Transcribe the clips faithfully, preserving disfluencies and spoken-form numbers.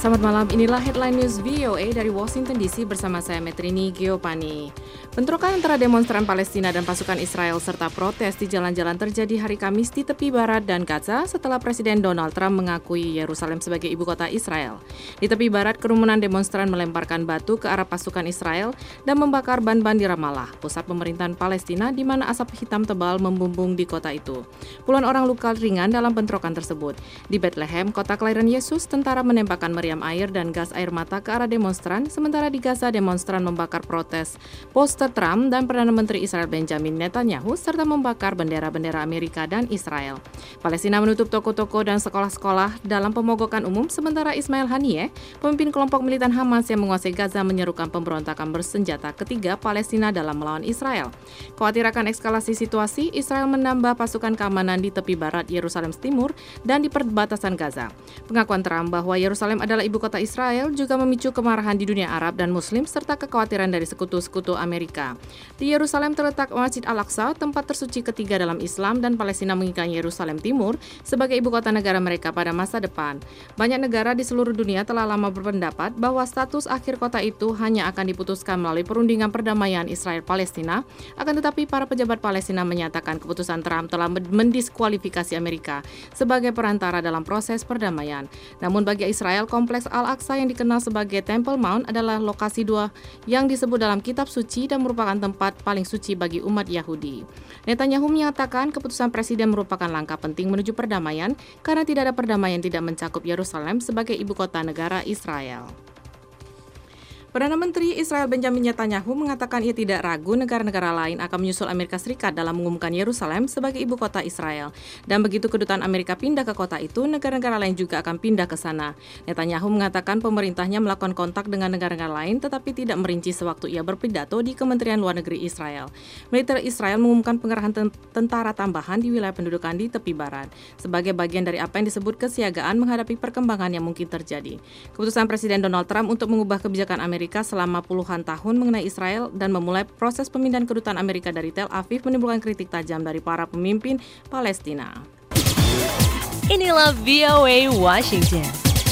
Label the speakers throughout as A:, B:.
A: Selamat malam, inilah Headline News V O A dari Washington D C bersama saya Metrini Geopani. Bentrokan antara demonstran Palestina dan pasukan Israel serta protes di jalan-jalan terjadi hari Kamis di tepi barat dan Gaza setelah Presiden Donald Trump mengakui Yerusalem sebagai ibu kota Israel. Di tepi barat, kerumunan demonstran melemparkan batu ke arah pasukan Israel dan membakar ban-ban di Ramallah, pusat pemerintahan Palestina di mana asap hitam tebal membumbung di kota itu. Puluhan orang luka ringan dalam bentrokan tersebut. Di Bethlehem, kota kelahiran Yesus, tentara menembakkan meriam air dan gas air mata ke arah demonstran, sementara di Gaza demonstran membakar protes poster Trump dan Perdana Menteri Israel Benjamin Netanyahu serta membakar bendera-bendera Amerika dan Israel. Palestina menutup toko-toko dan sekolah-sekolah dalam pemogokan umum, sementara Ismail Haniyeh, pemimpin kelompok militan Hamas yang menguasai Gaza, menyerukan pemberontakan bersenjata ketiga Palestina dalam melawan Israel. Khawatir akan eskalasi situasi, Israel menambah pasukan keamanan di tepi barat Yerusalem Timur dan di perbatasan Gaza. Pengakuan Trump bahwa Yerusalem adalah ibu kota Israel juga memicu kemarahan di dunia Arab dan Muslim serta kekhawatiran dari sekutu-sekutu Amerika. Di Yerusalem terletak Masjid Al-Aqsa, tempat tersuci ketiga dalam Islam, dan Palestina menginginkan Yerusalem Timur sebagai ibu kota negara mereka pada masa depan. Banyak negara di seluruh dunia telah lama berpendapat bahwa status akhir kota itu hanya akan diputuskan melalui perundingan perdamaian Israel-Palestina, akan tetapi para pejabat Palestina menyatakan keputusan Trump telah mendiskualifikasi Amerika sebagai perantara dalam proses perdamaian. Namun bagi Israel, Kompleks Al-Aqsa yang dikenal sebagai Temple Mount adalah lokasi dua yang disebut dalam kitab suci dan merupakan tempat paling suci bagi umat Yahudi. Netanyahu menyatakan keputusan presiden merupakan langkah penting menuju perdamaian karena tidak ada perdamaian tidak mencakup Yerusalem sebagai ibu kota negara Israel. Perdana Menteri Israel Benjamin Netanyahu mengatakan ia tidak ragu negara-negara lain akan menyusul Amerika Serikat dalam mengumumkan Yerusalem sebagai ibu kota Israel. Dan begitu kedutaan Amerika pindah ke kota itu, negara-negara lain juga akan pindah ke sana. Netanyahu mengatakan pemerintahnya melakukan kontak dengan negara-negara lain tetapi tidak merinci sewaktu ia berpidato di Kementerian Luar Negeri Israel. Militer Israel mengumumkan pengerahan tentara tambahan di wilayah pendudukan di tepi barat sebagai bagian dari apa yang disebut kesiagaan menghadapi perkembangan yang mungkin terjadi. Keputusan Presiden Donald Trump untuk mengubah kebijakan Amerika selama puluhan tahun mengenai Israel dan memulai proses pemindahan kedutaan Amerika dari Tel Aviv menimbulkan kritik tajam dari para pemimpin Palestina.
B: Inilah V O A Washington.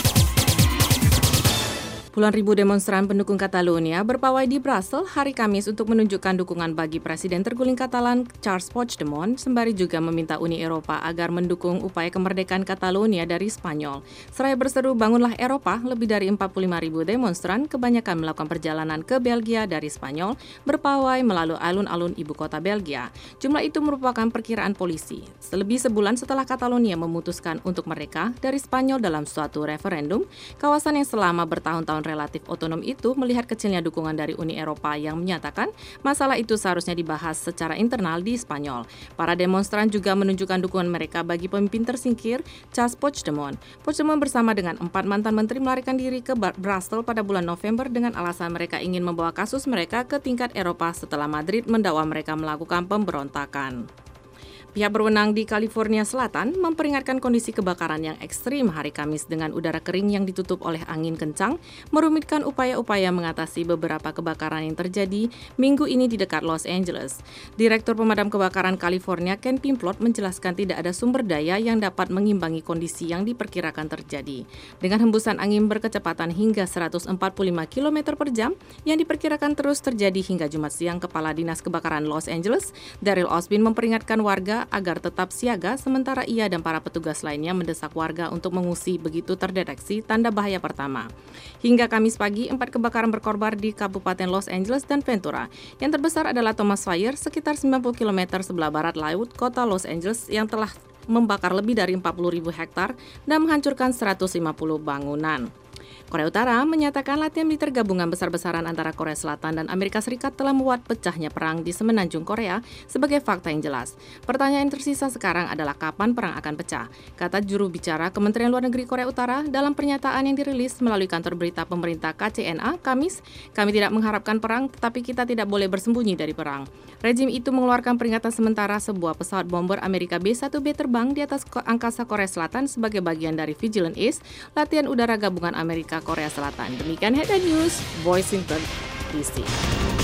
A: Puluhan ribu demonstran pendukung Catalonia berpawai di Brussels hari Kamis untuk menunjukkan dukungan bagi Presiden terguling Katalan Charles Puigdemont, sembari juga meminta Uni Eropa agar mendukung upaya kemerdekaan Catalonia dari Spanyol. Seraya berseru bangunlah Eropa, lebih dari empat puluh lima ribu demonstran, kebanyakan melakukan perjalanan ke Belgia dari Spanyol, berpawai melalui alun-alun ibu kota Belgia. Jumlah itu merupakan perkiraan polisi. Selebih sebulan setelah Catalonia memutuskan untuk merdeka dari Spanyol dalam suatu referendum, kawasan yang selama bertahun-tahun relatif otonom itu melihat kecilnya dukungan dari Uni Eropa yang menyatakan masalah itu seharusnya dibahas secara internal di Spanyol. Para demonstran juga menunjukkan dukungan mereka bagi pemimpin tersingkir Charles Puigdemont. Puigdemont bersama dengan empat mantan menteri melarikan diri ke Brussels pada bulan November dengan alasan mereka ingin membawa kasus mereka ke tingkat Eropa setelah Madrid mendakwa mereka melakukan pemberontakan. Pihak berwenang di California Selatan memperingatkan kondisi kebakaran yang ekstrim hari Kamis dengan udara kering yang ditutup oleh angin kencang, merumitkan upaya-upaya mengatasi beberapa kebakaran yang terjadi minggu ini di dekat Los Angeles. Direktur Pemadam Kebakaran California Ken Pimplott menjelaskan tidak ada sumber daya yang dapat mengimbangi kondisi yang diperkirakan terjadi. Dengan hembusan angin berkecepatan hingga seratus empat puluh lima kilometer per jam yang diperkirakan terus terjadi hingga Jumat siang, Kepala Dinas Kebakaran Los Angeles, Daryl Osbin, memperingatkan warga agar tetap siaga, sementara ia dan para petugas lainnya mendesak warga untuk mengungsi begitu terdeteksi tanda bahaya pertama. Hingga Kamis pagi, empat kebakaran berkorban di Kabupaten Los Angeles dan Ventura. Yang terbesar adalah Thomas Fire, sekitar sembilan puluh kilometer sebelah barat laut kota Los Angeles yang telah membakar lebih dari empat puluh ribu hektar dan menghancurkan seratus lima puluh bangunan. Korea Utara menyatakan latihan militer gabungan besar-besaran antara Korea Selatan dan Amerika Serikat telah membuat pecahnya perang di semenanjung Korea sebagai fakta yang jelas. Pertanyaan yang tersisa sekarang adalah kapan perang akan pecah, kata juru bicara Kementerian Luar Negeri Korea Utara dalam pernyataan yang dirilis melalui kantor berita pemerintah K C N A Kamis. Kami tidak mengharapkan perang, tetapi kita tidak boleh bersembunyi dari perang. Rejim itu mengeluarkan peringatan sementara sebuah pesawat bomber Amerika B satu B terbang di atas angkasa Korea Selatan sebagai bagian dari Vigilant Ace, latihan udara gabungan Amerika Korea Selatan. Demikian Headline News, Washington D C.